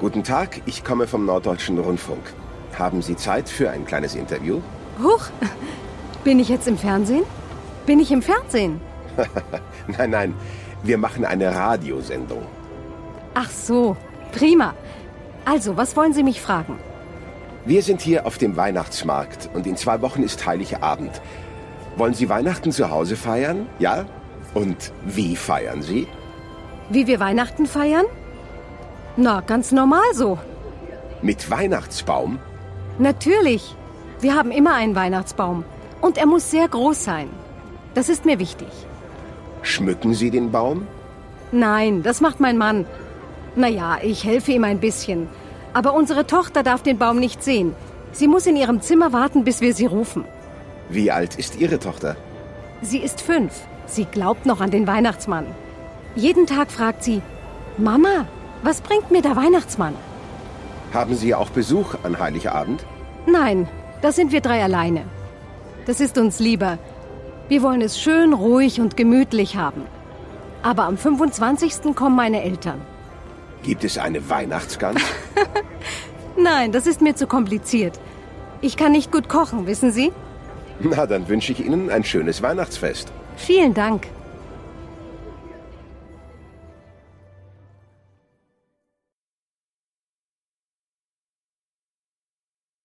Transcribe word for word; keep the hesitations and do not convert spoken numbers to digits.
Guten Tag, ich komme vom Norddeutschen Rundfunk. Haben Sie Zeit für ein kleines Interview? Huch, bin ich jetzt im Fernsehen? Bin ich im Fernsehen? Nein, nein, wir machen eine Radiosendung. Ach so, prima. Also, was wollen Sie mich fragen? Wir sind hier auf dem Weihnachtsmarkt und in zwei Wochen ist Heiligabend. Wollen Sie Weihnachten zu Hause feiern? Ja? Und wie feiern Sie? Wie wir Weihnachten feiern? Na, ganz normal so. Mit Weihnachtsbaum? Natürlich. Wir haben immer einen Weihnachtsbaum. Und er muss sehr groß sein. Das ist mir wichtig. Schmücken Sie den Baum? Nein, das macht mein Mann. Naja, ich helfe ihm ein bisschen. Aber unsere Tochter darf den Baum nicht sehen. Sie muss in ihrem Zimmer warten, bis wir sie rufen. Wie alt ist Ihre Tochter? Sie ist fünf. Sie glaubt noch an den Weihnachtsmann. Jeden Tag fragt sie, Mama, was bringt mir der Weihnachtsmann? Haben Sie auch Besuch an Heiligabend? Nein, da sind wir drei alleine. Das ist uns lieber. Wir wollen es schön, ruhig und gemütlich haben. Aber am fünfundzwanzigsten kommen meine Eltern. Gibt es eine Weihnachtsgans? Nein, das ist mir zu kompliziert. Ich kann nicht gut kochen, wissen Sie? Na, dann wünsche ich Ihnen ein schönes Weihnachtsfest. Vielen Dank.